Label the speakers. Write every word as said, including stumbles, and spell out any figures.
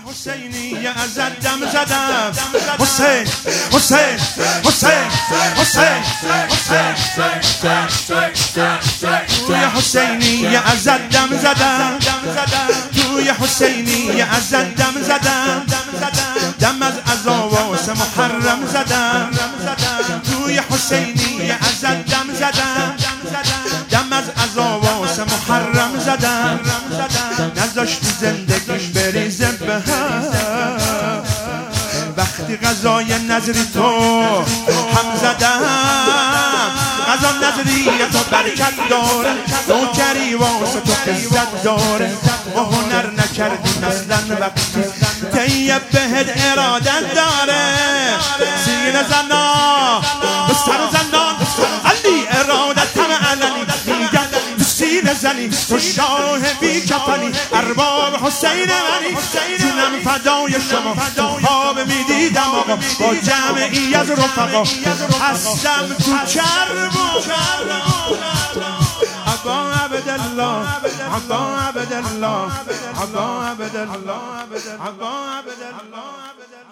Speaker 1: حسینی ازت دم زدم حسین حسین حسین حسین توی حسینی ازت دم زدم توی حسینی ازت دم زدم دم از عزاواس محرم زدم توی حسینی ازت دم زدم دم از عزاواس محرم زدم نذاشتی زندگیش بریزه به هم وقتی غذای نظری تو هم زدم غذا نظریه تو برکت داره نوکری واسه تو عزت داره و هنر نکردی مثلا وقتی طیب بهت ارادت داره سینه زنا به سر زندان علی ارادت هم علنی میگن سینه زنی تو شاه بی کفنی ارباب حسین منی جونم فدای شما تو خواب میدیدم آقا با جمعی از رفقا هستم تو کرب عبا عبدالله عبا عبدالله عبا عبدالله عبا عبدالله